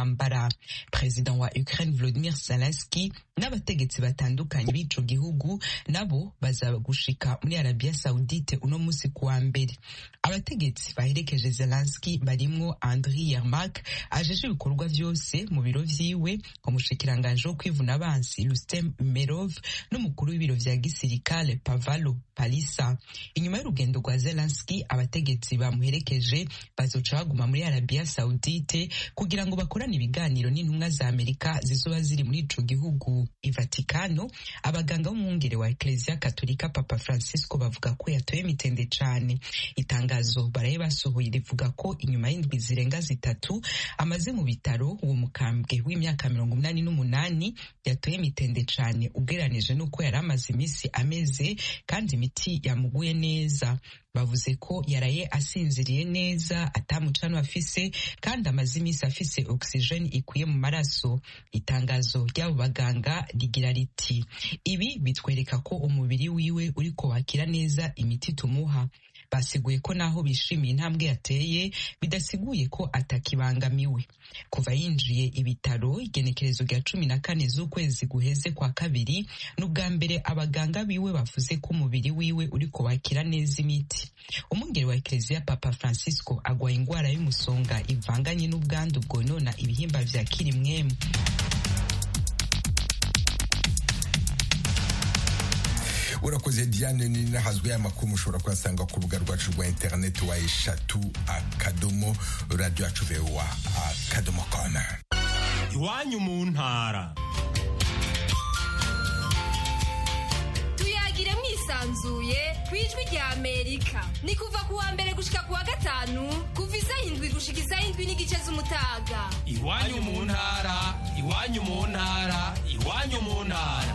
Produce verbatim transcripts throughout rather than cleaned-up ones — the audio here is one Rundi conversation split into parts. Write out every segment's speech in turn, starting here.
y'intambara. Perezida wa Ukraine Volodymyr Zelensky n'abategetsi batandukanye b'ico gihugu nabo bazaba gushika muri Arabia Saudite uno musi kuwa mbere. Abategetsi baherekeje Zelensky barimwo Andriy Yermak ajeje ibikorwa vyose mu biro vyiwe, umushikiranganje wo kwivuna abansi Rustem Umerov n'umukuru w'ibiro vya gisirikare Pavalo Palisa. Inyuma y'urugendo rwa Zelensky, abategetsi bamuherekeje bazoca baguma muri Arabia Saudite kugira ngo bakorane ibiganiro n'intumwa za Amerika zizoba ziri muri ico gihugu. I Vatikano, abaganga b'umwungere wa Ecclesia Katolika Papa Francisco bavuga ko yatoye mitende cane. Itangazo baraye basohoye rivuga ko inyuma y'indwi zirenga zitatu amaze mu bitaro, uwo mukambwe w'imyaka mirongo umunani n'umunani yatoye mitende cane ugereranije n'uko yari amaze imisi ameze, kandi imiti yamuguye neza. Bavuze ko yaraye asinziriye neza, atamucano afise, kandi amaze imisi afise oxygene ikwiye mu maraso. Itangazo ry'abo baganga rigira riti: ibi bitwereka ko umubiri wiwe uriko wakira neza imiti tumuha. Basiguye ko naho bishimiye intambwe yateye, bidasiguye ko atakibangamiwe. Kuva yinjiye ibitaro igenekerezo rya cumi na kane z'ukwezi guheze kwa kabiri, n'ubwa mbere abaganga biwe bavuze ko umubiri wiwe uriko wakira neza imiti. Umwungere wa Ecclesia Papa Francisco agwaye ingwara y'umusonga ivanganye n'ubwandu bwonona ibihimba vya kirimwemu. Urakoze Diane, ni nahazwe y'amakuru mushobora kuyasanga ku rubuga rwacu rwa internet wa eshatu akadomo radio yacu voa akadomo com. Iwanyu mu ntara. Tuyagire mwisanzuye kwijwi rya Amerika. Ni kuva kuwa mbere gushika kuwa gatanu, kuva isaha indwi gushika isaha indwi n'igice z'umutaga. Iwanyu mu ntara, iwanyu mu ntara, iwanyu mu ntara.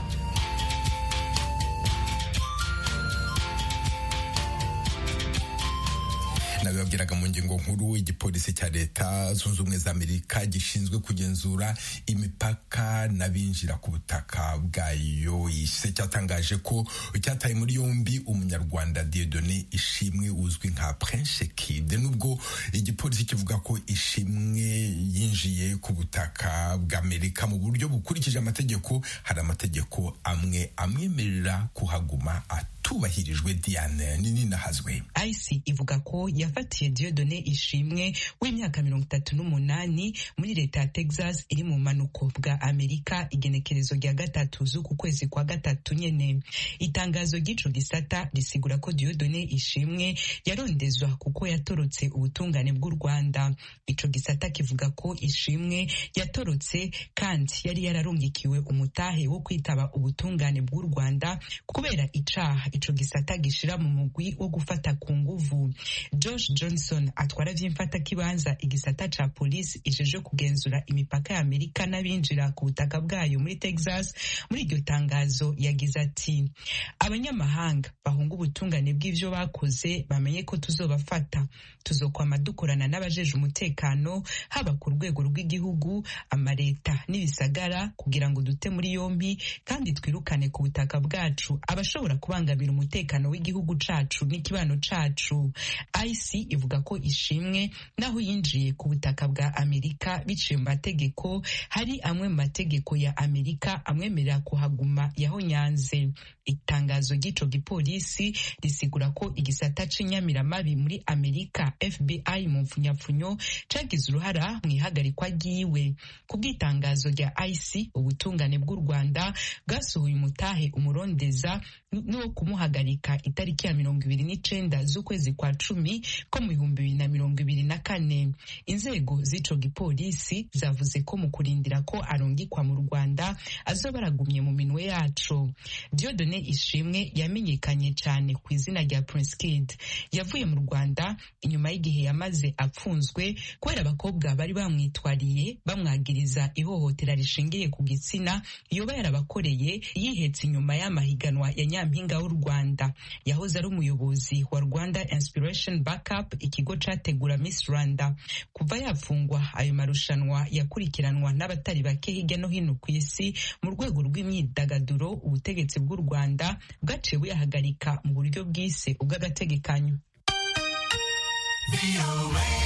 Nabibabwiraga mu ngingo nkuru, igipolisi cya leta zunze ubumwe za Amerika gishinzwe kugenzura imipaka n'abinjira ku butaka bwayo ise cyatangaje ko cyataye muri yombi umunyarwanda Dieudonné Ishimwe uzwi nka Prince Kid. Nubwo igipolisi kivuga ko Ishimwe yinjiye ku butaka bwa Amerika mu buryo bukurikije amategeko, hari amategeko amwe amwemerera kuhaguma atubahirijwe. Diane nini nahazwe. I C ivuga ko yafatiye Dieudonné Ishimwe w'imyaka mirongo itatu n'umunani muri leta ya Texas iri mu manuko bwa Amerika igenekerezo rya gatatu z'uku kwezi kwa gatatu nyene. Itangazo ry'ico gisata risigura ko Dieudonné Ishimwe yarondezwa kuko yatorotse ubutungane bw'u Rwanda. Ico gisata kivuga ko Ishimwe yatorotse kandi yari yararungikiwe umutahe wo kwitaba ubutungane bw'u Rwanda kubera icaha ico gisata gishira mu mugwi wo gufata ku nguvu. Josh Johnson atwara vy'imfata kibanza igisata ca polisi ijeje kugenzura imipaka ya Amerika n'abinjira ku butaka bwayo muri Texas. Muri iryo tangazo yagize ati: abanyamahanga bahunga ubutungane bw'ivyo bakoze bamenye ko tuzobafata, tuzokwama dukorana n'abajeje umutekano haba ku rwego rw'igihugu, amareta n'ibisagara kugira ngo dute muri yompi kandi twirukane ku butaka bwacu abashobora kubangamira umutekano w'igihugu cacu n'ikibano cacu. I C ivuga ko Ishimwe naho yinjiye ku butaka bwa Amerika biciye mu mategeko, hari amwe mu mategeko ya Amerika amwemerera kuhaguma yahonyanze. Itangazo ry'ico gipolisi risigura ko igisata c'inyamiramabi muri Amerika F B I mu mfunyapfunyo cagize uruhara mu ihagarikwa ryiwe. Ku bw'itangazo rya I C, ubutungane bw'u Rwanda bwasohoye umutahe umurondeza no kumuhagarika itariki ya mirongo ibiri n'icenda z'ukwezi kwa cumi ko mu bihumbi bibiri na mirongo ibiri na kane. Inzego z'ico gipolisi zavuze ko mu kurindira ko arungikwa mu Rwanda azoba aragumye mu minwe yaco. Dieudonné Ishimwe yamenyekanye cyane ku izina rya Prince Kid. Yavuye mu Rwanda inyuma y'igihe yamaze apfunzwe kubera abakobwa bari bamwitwariye bamwagiriza ihohotera rishingiye ku gitsina yoba yarabakoreye yihetse inyuma y'amahiganwa ya Nyampinga w'u Rwanda. Yahoze ari umuyobozi wa Rwanda Inspiration Backup, ikigo categura Miss Rwanda. Kuva yafungwa, ayo marushanwa yakurikiranwa n'abatari bake hirya no hino ku isi. Mu rwego rw'imyidagaduro, ubutegetsi bw'u Rwanda bwaciye buyahagarika mu buryo bwise ubw'agategekanyo.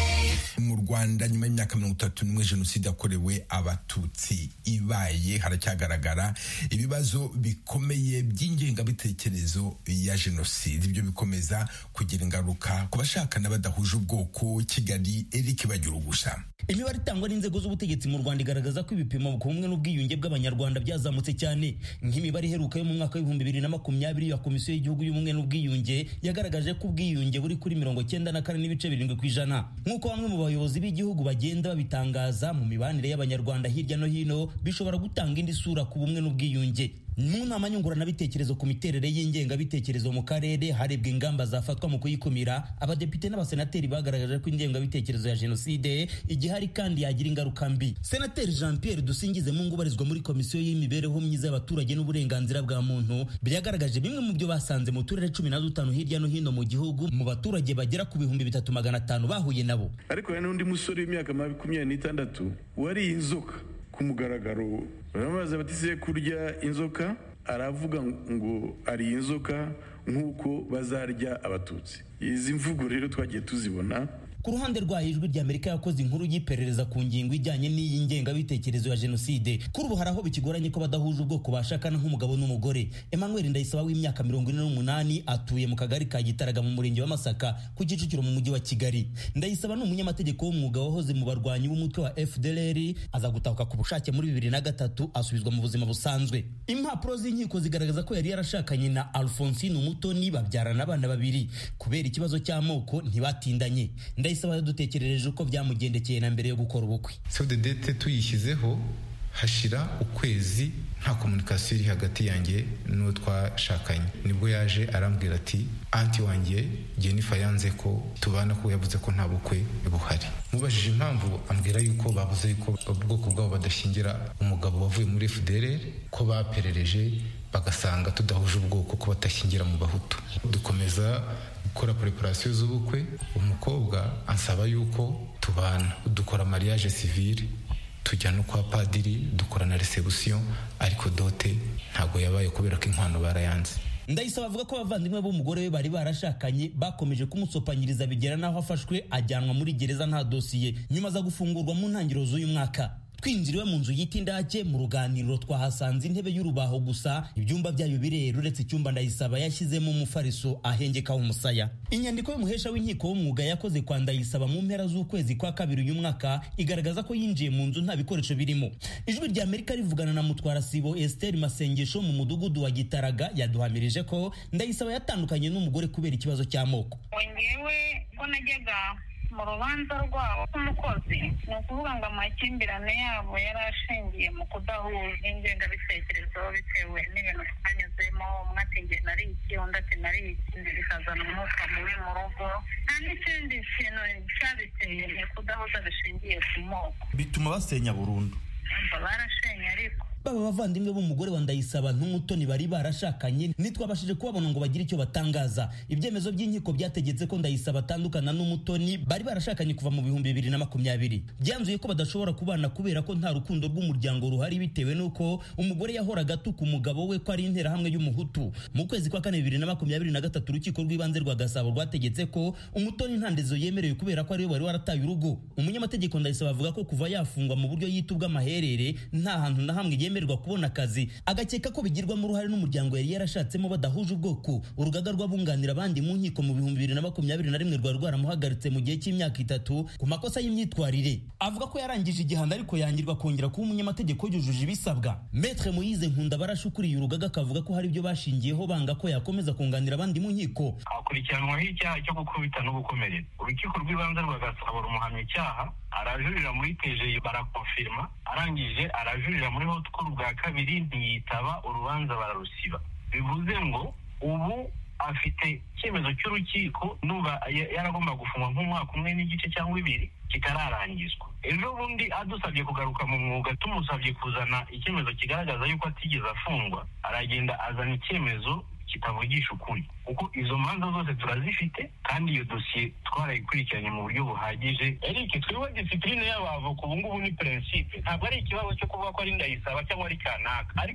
mu Rwanda nyuma y'imyaka mirongo itatu n'umwe jenoside yakorewe abatutsi ibaye, haracyagaragara ibibazo bikomeye by'ingengabitekerezo ya jenoside. Ibyo bikomeza kugira ingaruka ku bashakana badahuje ubwoko. Kigali, Eric Bagirugusha. Imibare itangwa n'inzego z'ubutegetsi mu Rwanda igaragaza ko ibipimo ku bumwe n'ubwiyunge bw'abanyarwanda byazamutse cyane. Nk'imibare iheruka yo mu mwaka w'ibihumbi bibiri na makumyabiri ya Komisiyo y'Igihugu y'Ubumwe n'Ubwiyunge yagaragaje ko ubwiyunge buri kuri mirongo cyenda na kane n'ibice birindwi ku ijana. Nk'uko bamwe mu bayobozi b'igihugu bagenda babitangaza, mu mibanire y'abanyarwanda hirya no hino bishobora gutanga indi sura ku bumwe n'ubwiyunge. Mu nama nyunguranabitekerezo ku miterere y'ingengabitekerezo mu karere harebwa ingamba zafatwa mu kuyikumira, abadepite n'abasenateri bagaragaje ko ingengabitekerezo ya jenoside igihari kandi yagira ingaruka mbi. Senateri Jean Pierre Dusingize Mungu ubarizwa muri Komisiyo y'Imibereho Myiza y'Abaturage n'Uburenganzira bwa Muntu byagaragaje bimwe mu byo basanze mu turere cumi na dutanu hirya no hino mu gihugu mu baturage bagera ku bihumbi bitatu magana atanu bahuye nabo. Ariko hari n'undi musore w'imyaka makumyabiri n'itandatu wari inzoka ku mugaragaro, baramubaza bati se kurya inzoka, aravuga ngo ari inzoka nk'uko bazarya abatutsi. Izi mvugo rero twagiye tuzibona. Ku ruhande rwa Ijwi ry'Amerika yakoze inkuru y'iperereza ku ngingo ijyanye n'iyi ngengabitekerezo ya jenoside. Kuri ubu haraho bikigoranye ko badahuje ubwoko bashakana nk'umugabo n'umugore. Emmanuel Ndayisaba w'imyaka mirongo ine n'umunani atuye mu kagari ka Gitaraga mu murenge wa Masaka ku Kicukiro mu mujyi wa Kigali. Ndayisaba ni umunyamategeko w'umwuga wahoze mu barwanyi b'umutwe wa F D L R, aza gutahuka ku bushake muri bibiri na gatatu asubizwa mu buzima busanzwe. Impapuro z'inkiko zigaragaza ko yari yarashakanye na Alphonsine Umutoni babyarana abana babiri. Kubera ikibazo cy'amoko ntibatindanye. Ndayisaba yadutekerereje uko byamugendekeye na mbere yo gukora ubukwe. So the date tuyishyizeho hashira ukwezi nta komunikasiyo iri hagati yanjye n'uwo twashakanye. Nibwo yaje arambwira ati anti wanjye Jennifer yanze ko tubana, ko yavuze ko nta bukwe buhari. Mubajije impamvu ambwira yuko bavuze yuko ubwoko bwabo badashingira umugabo wavuye muri F D L R, ko baperereje bagasanga tudahuje ubwoko, ko batashingira mu bahutu. Dukomeza gukora preparation z'ubukwe, umukobwa ansaba yuko tubana, dukora mariage civile, tujya no kwa padiri, dukora na reception, ariko dote ntago yabaye kubera ko inkwano barayanze. Ndayisaba avuga ko abavandimwe b'umugore we bari barashakanye bakomeje kumusopanyiriza bigera naho afashwe ajyanwa muri gereza nta dosiye, nyuma za gufungurwa mu ntangiriro z'uyu mwaka. Twinjiriwe mu nzu yita Indake, mu ruganiriro twahasanze intebe y'urubaho gusa, ibyumba byayo birera uretse icyumba Ndayisaba yashyizemo umufariso ahengekaho umusaya. Inyandiko y'umuhesha w'inkiko w'umwuga yakoze kwa Ndayisaba mu mpera z'ukwezi kwa kabiri uyu mwaka igaragaza ko yinjiye mu nzu nta bikoresho birimo. Ijwi ry'Amerika rivugana na Mutwara Sibo Esther Masengesho mu mudugudu wa Gitaraga yaduhamirije ko Ndayisaba yatandukanye n'umugore kubera ikibazo cy'amoko. Wengewe ko najyaga mu rubanza rwabo k'umukozi, ni ukuvuga ngo amakimbirane yabo yari ashingiye mu kudahuza ingengabitekerezo bitewe n'ibintu twanyuzemo. Umwe ati nge nari iki, undi ati nari iki, bikazana umwuka mubi mu rugo. Nta n'ikindi kintu cyabiteye, ni kudahuza bishingiye ku moko, bituma basenya burundu. Barashenye ariko baba bavandimwe b'umugore wa Ndayisaba n'Umutoni bari barashakanye nitwabashije kubabona ngo bagire icyo batangaza. Ibyemezo by'inkiko byategetse ko Ndayisaba atandukana n'Umutoni bari barashakanye kuva mu bihumbi bibiri na makumyabiri. Byanzuye ko badashobora kubana kubera ko nta rukundo rw'umuryango ruhari, bitewe n'uko umugore yahoraga atuka umugabo we ko ari interahamwe y'umuhutu. Mu kwezi kwa kane bibiri na makumyabiri na gatatu urukiko rw'ibanze rwa Gasabo rwategetse ko Umutoni nta ndezo yemerewe kubera ko ari we wari warataye urugo. Umunyamategeko Ndayisaba avuga ko kuva yafungwa mu buryo yitubwa amaherere nta hantu na hamwe yemerwa kubona akazi, agakeka ko bigirwamo uruhare n'umuryango yari yarashatsemo badahuje ubwoko. Urugaga rw'abunganira abandi mu nkiko mu bihumbi bibiri na makumyabiri na rimwe rwari rwaramuhagaritse mu gihe cy'imyaka itatu ku makosa y'imyitwarire. Avuga ko yarangije igihano ariko yangirwa kongera kuba umunyamategeko yujuje ibisabwa. Maître Moise Nkunda barashukuriye urugaga akavuga ko hari ibyo bashingiyeho banga ko yakomeza kunganira abandi mu nkiko. Akurikiranwaho icyaha cyo gukubita no gukomeretsa. Urukiko rw'ibanze rwa Gasabo rumuhamya icyaha, arajurira muri T G barakonfirma, arangije arajurira muri haute cour bwa kabiri ntiyitaba urubanza bararusiba. Bivuze ngo ubu afite icyemezo cy'urukiko nuba yaragomba gufungwa nk'umwaka umwe n'igice cyangwa ibiri kitararangizwa. Ejo bundi adusabye kugaruka mu mwuga, tumusabye kuzana icyemezo kigaragaza yuko atigeze afungwa, aragenda azana icyemezo kitavugisha ukuri, kuko izo manza zose turazifite kandi iyo dosiye twarayikurikiranye mu buryo buhagije. Eric, twiwe discipline y'abavoka ubu ngubu ni principe, ntabwo ari ikibazo cyo kuvuga ko ari Ndayisaba cyangwa ari kanaka, ariko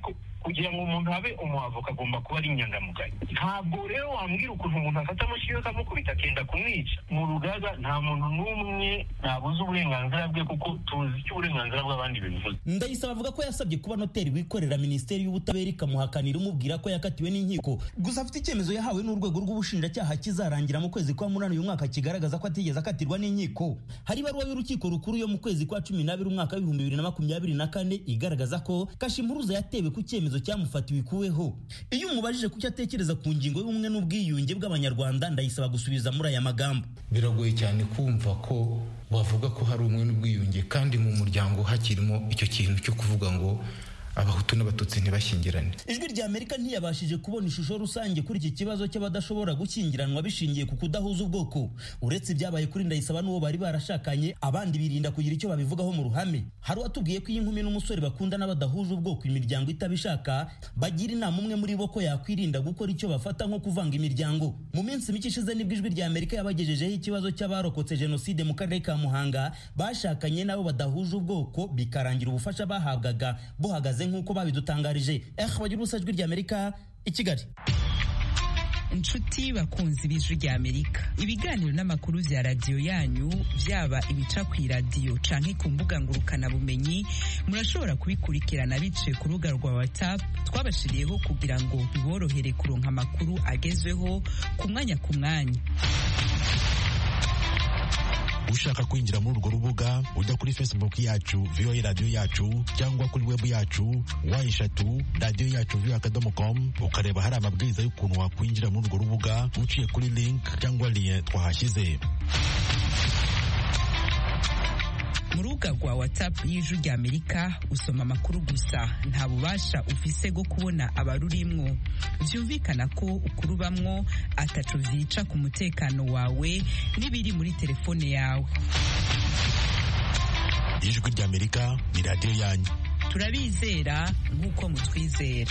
kugira ngo umuntu abe umuavoka agomba kuba ari inyangamugayo. Ntabwo rero wambwira ukuntu umuntu afata amashiyo akamukubita akenda kumwica. Mu rugaga nta muntu n'umwe ntabuze uburenganzira bwe kuko tuzi icyo uburenganzira bw'abandi bivuze. Ndayisaba avuga ko yasabye kuba noteri wikorera Minisiteri y'Ubutabera ikamuhakanira umubwira ko yakatiwe n'inkiko, gusa afite icyemezo yahawe n'urwego rw'ubushinjacyaha kizarangira mu kwezi kwa munani uyu mwaka kigaragaza ko atigeze akatirwa n'inkiko. Hari ibaruwa y'urukiko rukuru yo mu kwezi kwa cumi n'abiri umwaka w'ibihumbi bibiri na makumyabiri na kane igaragaza ko Kashimpuruza yatewe ku cyemezo cyamufatiwe ikuweho. Iyo umubajije kucyo atekereza ku ngingo y'ubumwe n'ubwiyunge bw'Abanyarwanda, Ndayisaba gusubiza muri aya magambo. Biragoye cyane kumva ko bavuga ko hari umwe n'ubwiyunge kandi mu muryango hakirimo icyo kintu cyo kuvuga ngo Abahutu n'Abatutsi ntibashyingirane. Ijwi rya Amerika ntiyabashije kubona ishusho rusange kuri iki kibazo cy'abadashobora gushyingiranwa bishingiye ku kudahuza ubwoko. Uretse ibyabaye kuri Ndayisaba n'uwo bari barashakanye, abandi birinda kugira icyo babivugaho mu ruhame. Hari watubwiye ko iyi nkumi n'umusore bakundana badahuje ubwoko imiryango itabishaka, bagira inama umwe muri bo ko yakwirinda gukora icyo bafata nko kuvanga imiryango. Mu minsi mike ishize nibwo Ijwi rya Amerika yabagejejeho ikibazo cy'abarokotse jenoside mu karere ka Muhanga bashakanye nabo badahuje ubwoko, bikarangira ubufasha bahabwaga buhagaze nk'uko babidutangarije. Eh bagira Ijwi rya Amerika i Kigali. Inshuti bakunzi b'Ijwi rya Amerika, ibiganiro n'amakuru vya radio yanyu byaba ibica ku radio canke ku mbuga ngurukana bumenyi murashobora kubikurikirana bice ku rubuga rwa WhatsApp twabashiriyeho kugira ngo biborohere kuronka amakuru agezweho ku mwanya ku mwanya. Ushaka kwinjira muri urwo rubuga ujya kuri Facebook yacu V O A Radio yacu cyangwa kuri web yacu wa eshatu radio yacu v o a akadomo com ukareba hari amabwiriza y'ukuntu wakwinjira muri urwo rubuga uciye kuri link cyangwa lien twahashyize. Mu rubuga rwa WhatsApp y'Ijwi rya Amerika usoma amakuru gusa, nta bubasha ufise bwo kubona abarurimwo. Byumvikana ko ukurubamwo ataco vyica ku mutekano wawe n'ibiri muri telefone yawe. Ijwi rya Amerika ni radio yanyu, turabizera nk'uko mutwizera.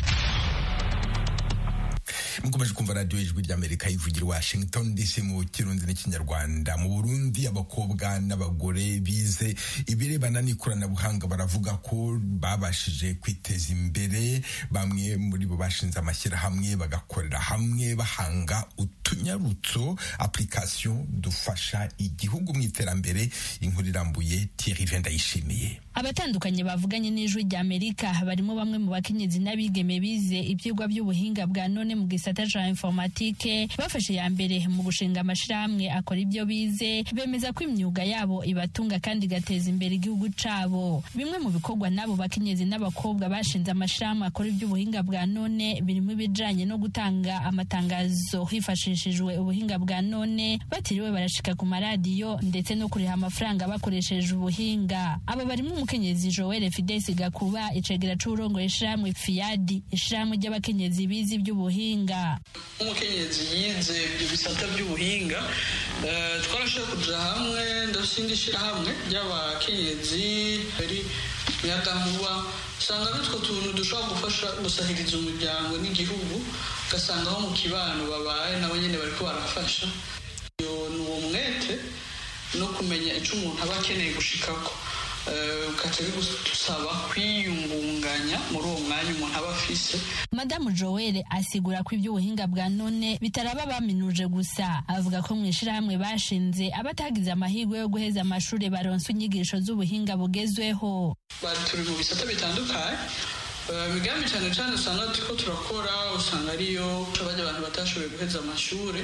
mukomeje kumva radio Ijwi rya Amerika ivugira Washington D C mu Kirundi n'Ikinyarwanda. Mu Burundi abakobwa n'abagore bize ibirebana n'ikoranabuhanga baravuga ko babashije kwiteza imbere. Bamwe muri bo bashinze amashyirahamwe bagakorera hamwe bahanga utunyarutso application dufasha igihugu mu iterambere. Inkuru irambuye Thierry Vendayishimiye. Abatandukanye bavuganye n'Ijwi rya Amerika barimo bamwe mu bakenyezi n'abigeme bize ibyigwa by'ubuhinga bwa none mu gisata ca informatique, bafashe ya mbere mu gushinga amashirahamwe akora ibyo bize, bemeza ko imyuga yabo ibatunga kandi gateza imbere igihugu cabo. Bimwe mu bikorwa nabo bakenyezi n'abakobwa bashinze amashirahamwe akora iby'ubuhinga bwa none birimo ibijanye no gutanga amatangazo hifashishijwe ubuhinga bwa none, batiriwe barashika ku maradiyo ndetse no kuriha amafaranga bakoresheje ubuhinga. Aba barimo umukenyezi Joel Fides Gakuba, icegera c'urongoye ishirahamwe Fiadi, ishirahamwe ry'abakenyezi bize iby'ubuhinga. Umukenyezi yize ibyo bisata by'ubuhinga, twarashaka kuja hamwe ndashinga ishirahamwe ry'abakenyezi bari muyagankuba, usanga bitwo tuntu dushobora gufasha gusahiriza umuryango n'igihugu, ugasanga aho mu kibano babaye nabo nyene bariko barafasha. Iyo ni uwo mwete no kumenya ico umuntu aba akeneye gushikako, ukaca bigusaba kwiyungunganya muri uwo mwanya umuntu aba afise. Madamu Joel asigura ko iby'ubuhinga bwa none bitaraba baminuje gusa. Avuga ko mu ishirahamwe bashinze abatagize amahirwe yo guheza amashuri baronse inyigisho z'ubuhinga bugezweho. Turi mu bisata bitandukanye, migambi cyane cyane usanga turiko turakora usanga ariyo abajya abantu batashoboye guheza amashuri,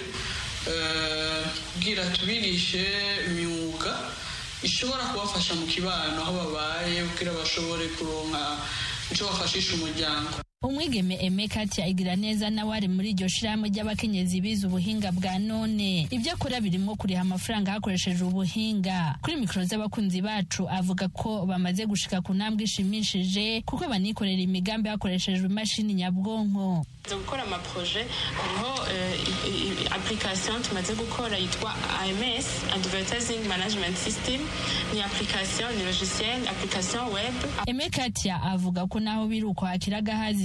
kugira tubigishe imyuga ishobora kubafasha mu kibano aho babaye, kugira bashobore kuronka icyo bafashisha umuryango. Umwigeme Aime Katia igira neza nawe ari muri iryo shirahamwe ry'abakenyezi bize ubuhinga bwa none. Ibyo akora birimo kuriha amafaranga hakoresheje ubuhinga. Kuri mikoro z'abakunzi bacu avuga ko bamaze gushika ku ntambwe ishimishije kuko banikorera imigambi hakoreshejwe imashini nyabwonko. Gukora ama projet hariho application tumaze gukora yitwa A M S Advertising Management System, ni application ni logiciel application web. Aime Katia avuga ko naho biruko hakira gahaze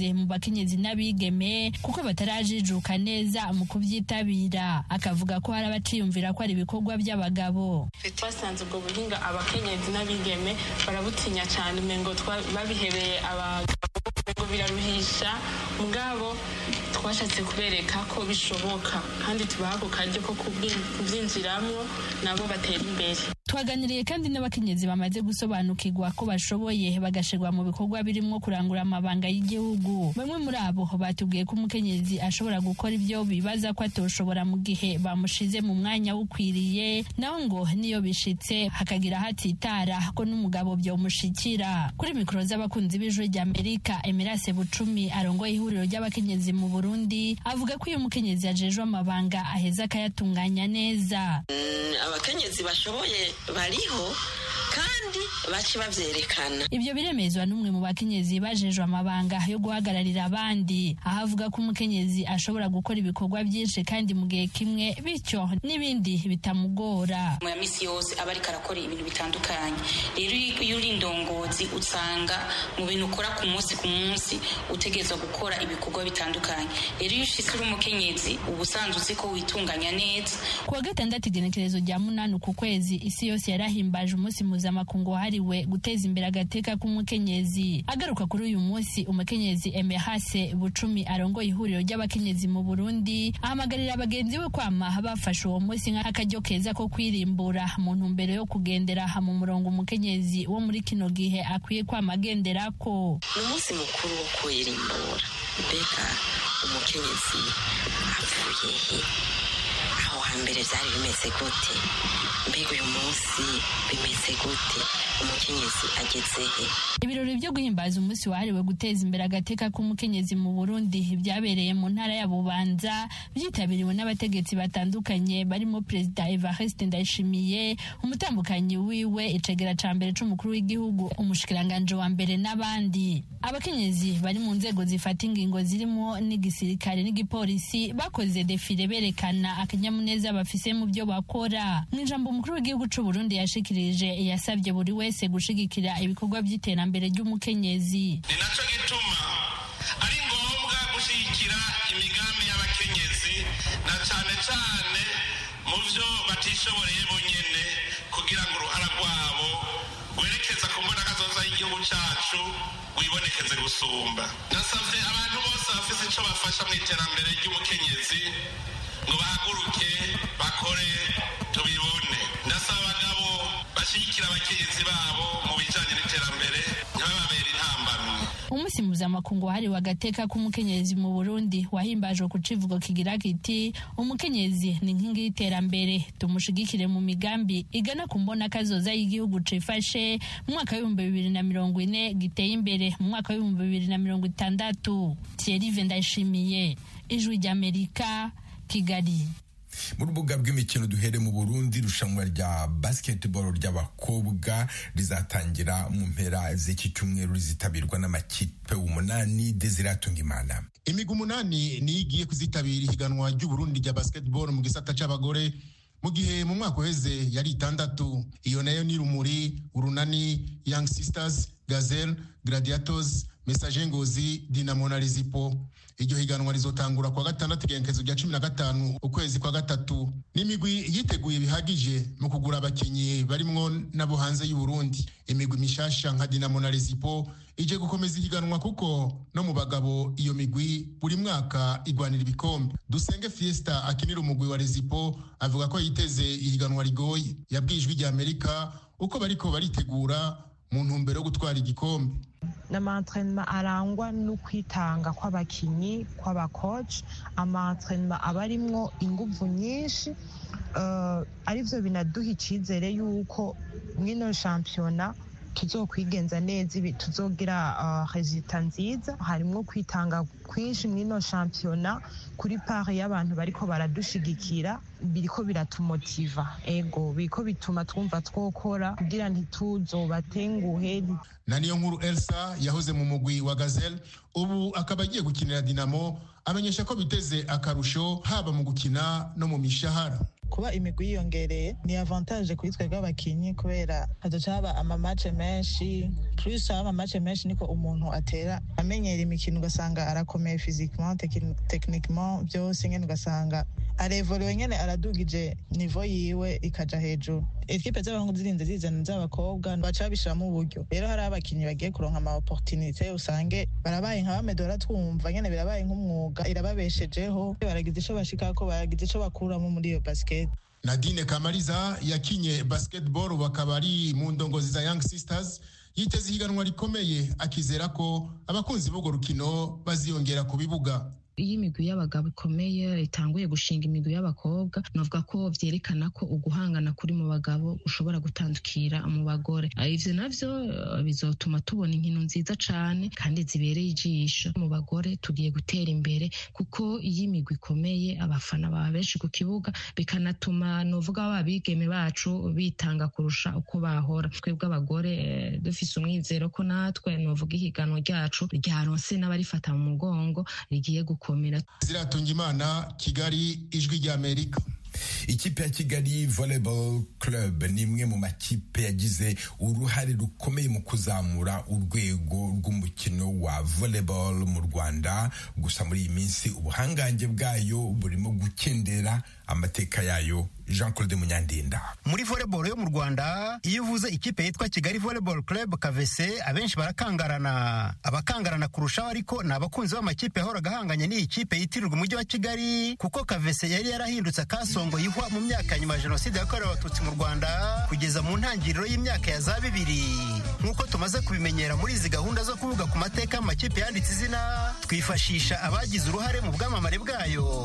bake mu bakenyezi n'abigeme kuko batarajijuka neza mu kubyitabira. Akavuga ko hari abaciyumvira ko ari ibikorwa by'abagabo. Twasanze ubwo buhinga abakenyezi n'abigeme barabutinya cyane, umengo babihebeye abagabo, umengo biraruhisha. Mugabo twashatse kubereka ko bishoboka kandi tubaha ako karyo ko kubyinjiramo nabo batera imbere. Twaganiriye kandi n'abakenyezi bamaze gusobanukirwa ko bashoboye bagashirwa mu bikorwa birimo kurangura amabanga y'igihugu. Bamwe muri abo batubwiye ko umukenyezi ashobora gukora ibyo bibaza ko atoshobora mu gihe bamushize mu mwanya ukwiriye, naho ngo niyo bishitse hakagira hatitara ko n'umugabo byomushikira. Kuri mikoro z'abakunzi b'Ijwi ry'Amerika, Emirase Bucumi arongoye ihuriro ry'abakenyezi mu Burundi avuga ko iyo umukenyezi ajejwe amabanga aheza akayatunganya neza. Mm, abakenyezi bashoboye bariho kandi baci bavyerekana. Ibyo biremezwa n'umwe mu bakenyezi bajejwe amabanga yo guhagararira abandi, aho avuga ko umukenyezi ashobora gukora ibikorwa byinshi kandi mu gihe kimwe, bityo n'ibindi bitamugora. Mu misi yose aba ariko arakora ibintu bitandukanye. Rero iyo uri indongozi usanga mu bintu ukora ku munsi ku munsi utegerezwa gukora ibikorwa bitandukanye. Rero iyo ushitse uri umukenyezi uba usanzwe uzi ko witunganya neza. Ku wa gatandatu igenekerezo rya munani ku kwezi, isi yose yarahimbaje umunsi mpuzamakungu wahariwe guteza imbere agateka k'umukenyezi. Agaruka kuri uyu munsi, umukenyezi Emirase Bucumi arongoye ihuriro ry'abakenyezi mu Burundi ahamagarira abagenzi we kwama bafashe uwo munsi nk'akaryo keza ko kwirimbura mu ntumbero yo kugendera mu murongo umukenyezi wo muri kino gihe akwiye kwama agenderako. Ni umunsi mukuru wo kwirimbura. Mbega umukenyezi apfuye he? Aho hambere byari bimeze gute? Mbega uyu munsi bimeze gute? Umukenyezi ageze he? Ibirori byo guhimbaza umunsi wahariwe guteza imbere agateka k'umukenyezi mu Burundi byabereye mu ntara ya Bubanza, byitabiriwe n'abategetsi batandukanye barimo Perezida Evariste Ndayishimiye, umutambukanyi wiwe icegera ca mbere c'umukuru w'igihugu, umushikiranganje wa mbere n'abandi. Abakenyezi bari mu nzego zifata ingingo zirimo n'igisirikare n'igipolisi bakoze defile berekana akanyamuneza bafise mu byo bakora. Mu ijambo umukuru w'igihugu c'u Burundi yashikirije, yasabye buri wese gushigikira ibikorwa by'iterambere ry'umukenyezi. Ni naco gituma ari ngombwa gushigikira imigambi y'abakenyezi na cane cane mu vyo batishoboreye bonyene, kugira ngo uruhara rwabo werekeza ku mbonakazoza y'igihugu cacu wibonekeze gusumba. Nasavye abantu bose bafise ico bafasha mu iterambere ry'umukenyezi ngo bahaguruke bakore tubibone. Ndasaba abagabo bashigikira abakenyezi babo mu bijanye n'iterambere ntibababere intambamyi. Umunsi mpuzamakungu wahariwe agateka k'umukenyezi mu Burundi wahimbajwe ku civugo kigira kiti umukenyezi ni inkingi y'iterambere, tumushigikire mu migambi igana ku mbona kazoza y'igihugu cifashe mu mwaka w'ibihumbi bibiri na mirongo ine giteye imbere mu mwaka w'ibihumbi bibiri na mirongo itandatu. Thierry Vendayishimiye, Ijwi ry'Amerika, Kigali. Mu rubuga rw'imikino duhere mu Burundi, irushanwa rya basketball ry'abakobwa rizatangira mu mpera z'iki cyumweru, rizitabirwa n'amakipe umunani. Desire Atungimana. Imigwi umunani niyo igiye kuzitabira ihiganwa ry'Uburundi rya basketball mu gisata c'abagore, mu gihe mu mwaka uheze yari itandatu. Iyo nayo ni Rumuri, Urunani, Young Sisters, Gazelle, Gladiators, Message Ngozi, Dinamo na Rezipo. Iryo higanwa rizotangura kwa gatandatu igenekerezo rya cumi na gatanu ukwezi kwa gatatu. N'imigwi yiteguye bihagije mu kugura abakinyi barimwo nabo hanze y'u Burundi. Imigwi mishasha nka Dinamo na Rezipo ije gukomeza ihiganwa kuko no mu bagabo iyo migwi buri mwaka igwanira ibikombe. Dusenge Fiesta akinira umugwi wa Rezipo avuga ko yiteze ihiganwa rigoye. Yabwiye Ijwi ry'Amerika uko bariko baritegura mu ntumbero yo gutwara igikombe. N'ama-entraînement arangwa no kwitanga kw'abakinyi kw'abakoci, ama-entraînement aba arimwo inguvu nyinshi, uh, arivyo binaduha icizere yuko mwino shampiyona tuzokwigenza neza, ibi tuzogira uh, resultat nziza. Harimwo kwitanga kwinshi mwino shampiyona kuri part y'abantu bariko baradushigikira, biriko biratumotiva, ego biriko bituma twumva twokora kugira ntituzobatenguhe. Na niyo nkuru Elsa yahoze mu mugwi wa Gazelle ubu akaba agiye gukinira Dinamo amenyesha ko biteze akarusho haba mu gukina no mu mishahara. kuba imigwi yiyongereye ni avantage kuri twebwe abakinyi kubera hazoca haba amamace menshi plus haba amamace menshi niko umuntu atera amenyera imikino ugasanga arakomeye physiquement techniquement byose nyene ugasanga arevolewe nyene aradugije nivo yiwe ikaja hejuru. Ekipe z'abahungu zirinze zizana z'abakobwa baca babishiramo uburyo rero hari abakinyi bagiye kuronka ama opportunité usange barabaye nka bamedora twumva nyene birabaye nk'umwuga irababeshejeho baragize ico bashikako baragize ico bakuramo muri iyo basket. Nadine Kamariza yakinye basketball bakaba ari mu ndongozi za Young Sisters yiteze ihiganwa rikomeye akizera ko abakunzi b'urwo rukino baziyongera ku bibuga. Iyo imigwi y'abagabo ikomeye itanguye gushinga imigwi y'abakobwa novuga ko vyerekana ko uguhangana kuri mu bagabo ushobora gutandukira mu bagore. Ivyo navyo bizotuma tubona inkino nziza cane kandi zibereye ijisho. Mu bagore tugiye gutera imbere kuko iyo imigwi ikomeye abafana baba benshi ku kibuga bikanatuma novuga ababigeme bacu bitanga kurusha uko bahora. Twebwe abagore dufise umwizero ko natwe novuga ihiganwa ryacu ryaronse n'abarifata mu mugongo rigiye gukomera. Ziratunga Imana, Kigali, Ijwi rya Amerika. Ikipe ya Kigali Volleyball Club ni imwe mu makipe yagize uruhare rukomeye mu kuzamura urwego rw'umukino wa volleyball mu Rwanda. Gusa muri iyi minsi ubuhangange bwayo burimo gukendera amateka yayo. Jean Claude Munyandinda. Muri volleyball yo mu Rwanda iyo uvuze ikipe yitwa Kigali Volleyball Club K V C abenshi barakangarana. Abakangarana kurushaho ariko ni abakunzi b'amakipe yahoraga ahanganye n'iyi kipe yitirirwa umujyi wa Kigali kuko K V C yari yarahindutse kasongo yihwa mu myaka nyuma ya Jenoside yakorewe Abatutsi mu Rwanda kugeza mu ntangiriro y'imyaka ya za bibiri. Nk'uko tumaze kubimenyera muri izi gahunda zo kuvuga ku mateka y'amakipe yanditse izina twifashisha abagize uruhare mu bwamamare bwayo.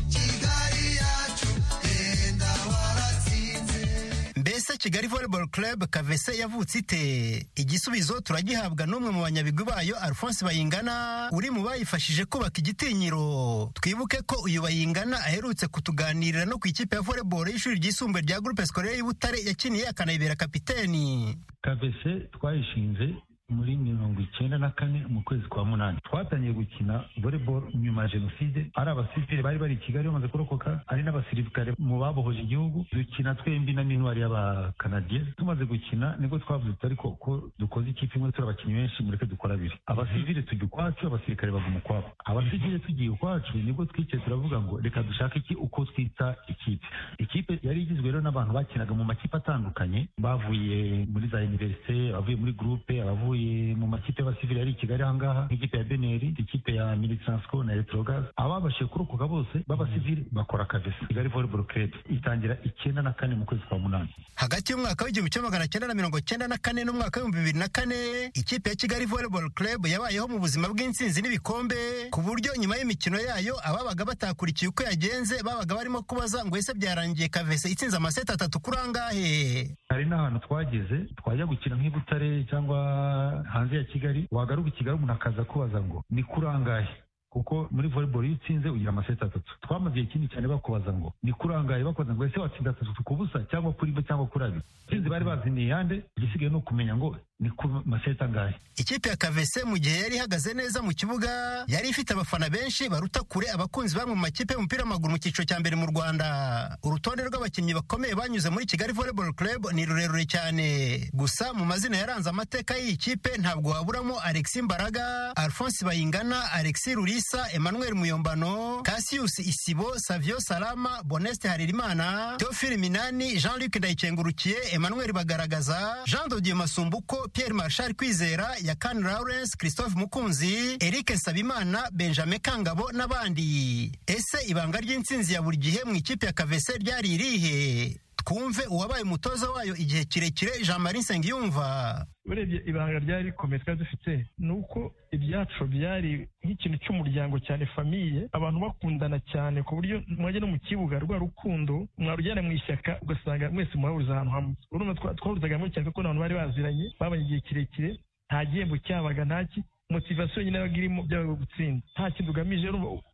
Mbese Kigali Volleyball Club K V C yavutse ite? Igisubizo turagihabwa n'umwe mu banyabigwi bayo Alphonse Bayingana uri mu bayifashije kubaka igitinyiro. Twibuke ko uyu Bayingana aherutse kutuganirira no ku ikipe ya volleyball y'ishuri ryisumbuye rya Groupe Scolaire y'Ibutare yakiniye akanayibera kapiteni. K V C twayishinze muri mirongo icyenda na kane mu kwezi kwa munani. Twatangiye gukina volleyball nyuma ya Jenoside, ari abasivile bari bari i Kigali bamaze kurokoka, ari n'abasirikare mu babohoje igihugu. Dukina twembi na mintwari y'abakanadiye. Tumaze gukina nibwo twavuze ariko ko dukoze ikipe imwe turi abakinnyi benshi mureke dukora abiri. Abasivile tujya ukwacu, abasirikare baguma ukwabo. Abasivile tugiye ukwacu nibwo twicaye turavuga ngo reka dushake iki uko twita ikipe. Ikipe yari igizwe rero n'abantu bakinaga mu makipe atandukanye, bavuye muri za universite, bavuye muri groupe, abavuye mu makipe y'abasivile yari i Kigali ahangaha nk'ikipe ya Beneri, ikipe ya Militsansco na Electrogaz. Ababashije kurokoka bose b'abasivile bakora K V C. Kigali Volleyball Club itangira icyenda na kane mu kwezi kwa munani. Hagati y'umwaka w'igihumbi kimwe magana cyenda na mirongo cyenda na kane n'umwaka w'ibihumbi bibiri na kane ikipe ya Kigali Volleyball Club yabayeho mu buzima bw'intsinzi n'ibikombe ku buryo nyuma y'imikino yayo ababaga batakurikiye uko yagenze babaga barimo kubaza ngo ese byarangiye K V C itsinze amaseti atatu kuri angahe. Hari n'ahantu twageze twajya gukina nk'Ibutare cyangwa hanze ya Kigali, wagaruka i Kigali umuntu akaza kubaza ngo ni kurangaye, kuko muri volleyball iyo utsinze ugira amaseti atatu. Twamaze igihe kinini cyane bakubaza ngo ni kurangaye, bakubaza ngo ese watsinda atatu ku busa cyangwa kuri bo cyangwa kuri abiri. Sinzi bari baziniye yande, igisigaye no kumenya ngo ni ku maseti angahe. Ikipe ya K V C mu gihe yari ihagaze neza mu kibuga yari ifite abafana benshi baruta kure abakunzi bamwe mu makipe y'umupira w'amaguru mu cyiciro cya mbere mu Rwanda. Urutonde rw'abakinnyi bakomeye banyuze muri Kigali Volleyball Club ni rurerure cyane. Gusa mu mazina yaranze amateka y'iyi kipe ntabwo waburamo Alexis Mbaraga, Alphonse Bayingana, Alexis Rurisa, Emmanuel Muyombano, Cassius Isibo, Savio Salama, Boneste Haririmana, Theophile Minani, Jean-Luc Ndayikengurukiye, Emmanuel Bagaragaza, Jean de Dieu Masumbuko, Pierre Marshal Kwizera, Yakan Lawrence, Christophe Mukunzi, Eric Nsabimana, Benjamin Kangabo n'abandi. Ese ibanga ry'intsinzi ya buri gihe mu ikipe ya K V C ryari irihe? Twumve uwabaye umutoza wayo igihe kirekire Jean Marie Nsengiyumva. Urebye ibanga ryari rikomeye twari dufite ni uko ibyacu byari nk'ikintu cy'umuryango cyane, famiye, abantu bakundana cyane ku buryo mwajya no mu kibuga rwa rukundo mwarujyana mu ishyaka ugasanga mwese murahuriza ahantu hamwe. Urumva twahurizaga mu cyane kuko abantu bari baziranye babanye igihe kirekire, nta gihembo cyabaga, ntaki motivasiyo nyine yabaga irimo byabaga gutsinda, nta kintu ugamije.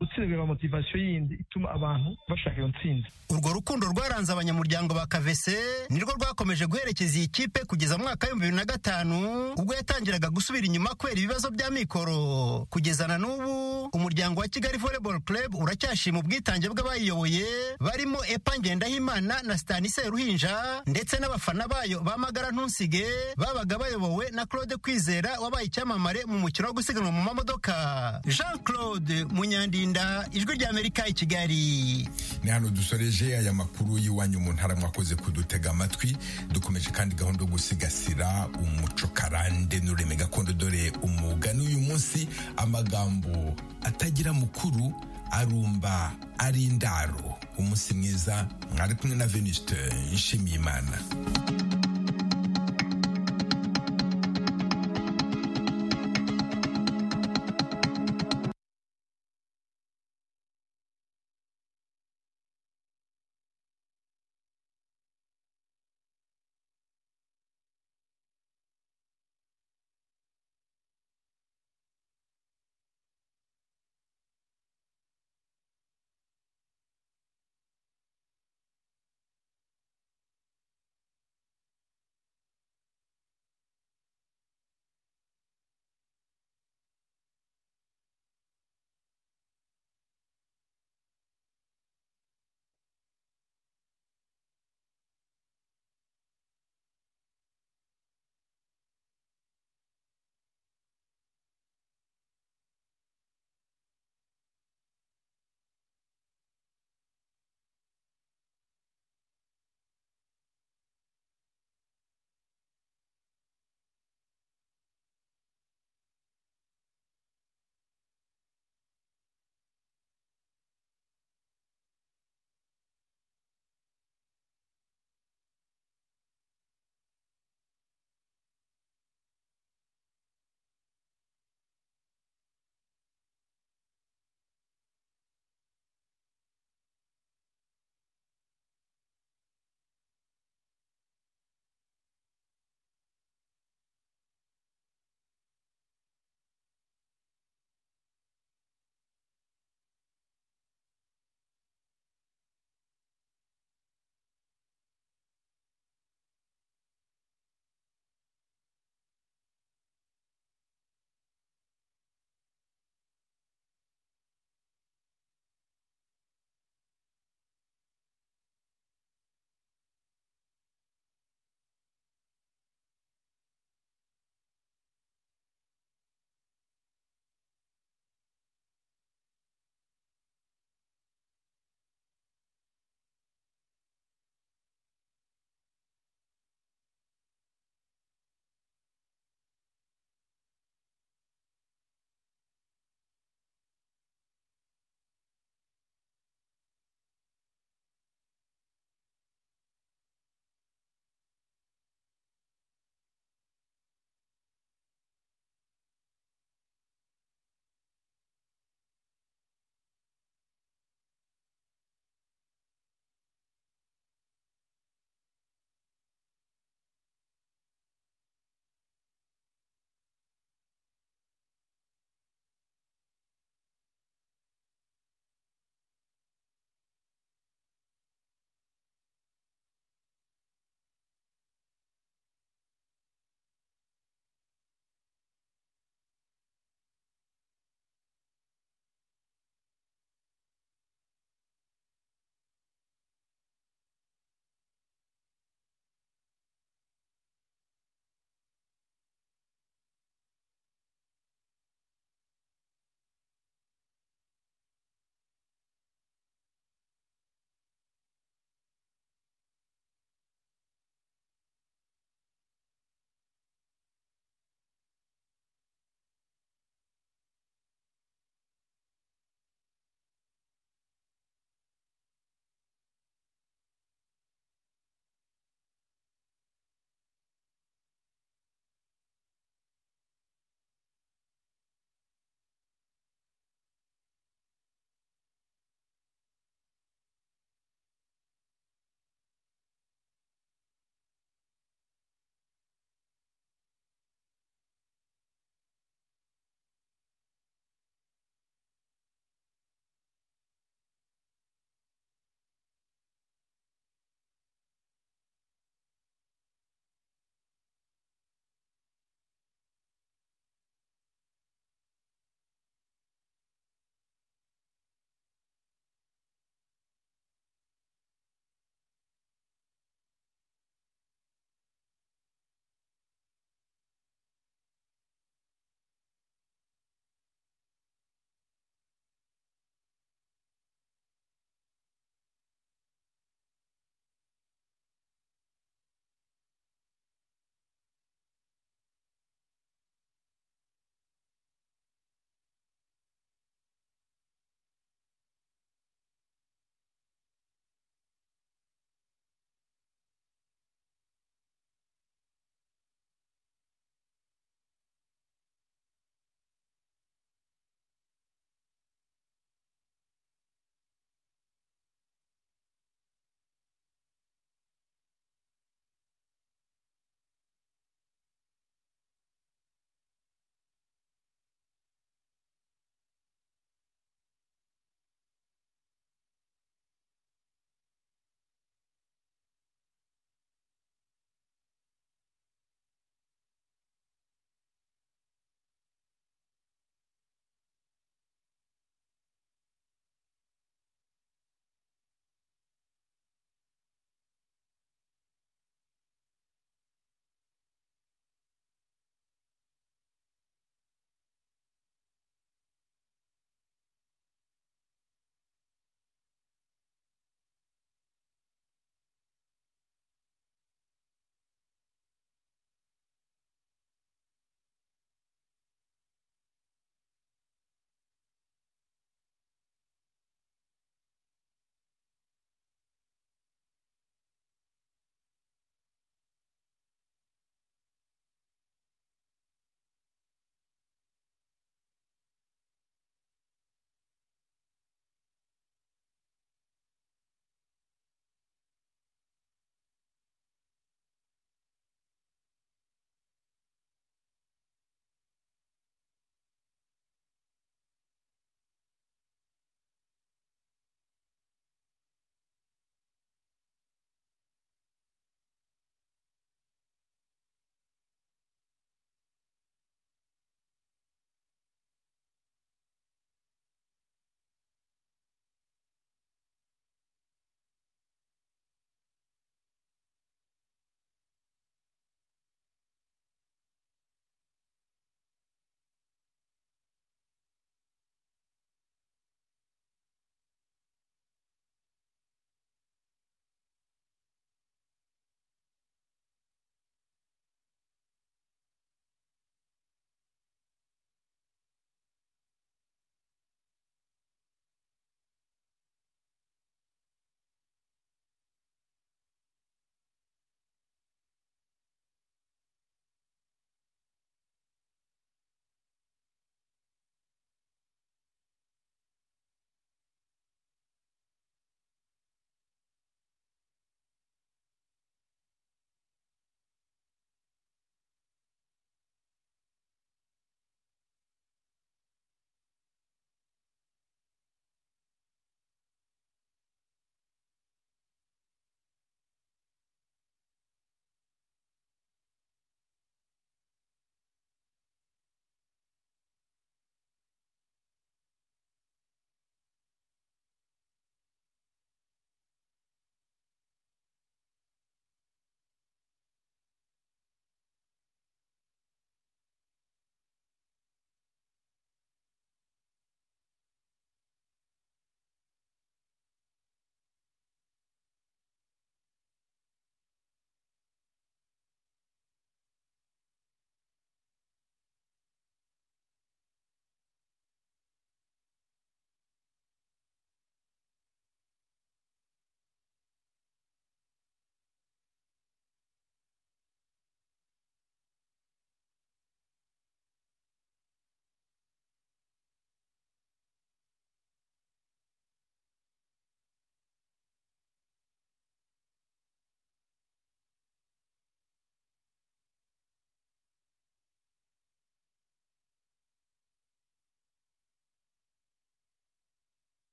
gutsinda biba motivasiyo yindi ituma abantu bashaka iyo ntsinzi. Urwo rukundo rwaranze abanyamuryango ba Kavese nirwo rwakomeje guherekeza iyi kipe kugeza mu mwaka w'ibihumbi bibiri na gatanu ubwo yatangiraga gusubira inyuma kubera ibibazo bya mikoro. Kugeza na n'ubu umuryango wa Kigali Volleyball Club uracyashima ubwitange bw'abayiyoboye barimo Epa Ngendahimana na Stanislas Ruhinja ndetse n'abafana bayo bamagara ntusige babaga bayobowe na Claude Kwizera wabaye icyamamare mu mukino wo gusiganwa mu mamodoka. Jean Claude Munyandinda, Ijwi ry'Amerika i Kigali. Ni hano dusoreje aya makuru y'iwanyu mu ntara, mwakoze kudutega amatwi. Dukomeje kandi gahunda yo gusigasira umuco karande n'ururimi gakondo, dore umugani uyu munsi: amagambo atagira mukuru arumba ari indaro. Umunsi mwiza, mwari kumwe na Venuste Nshimiyimana.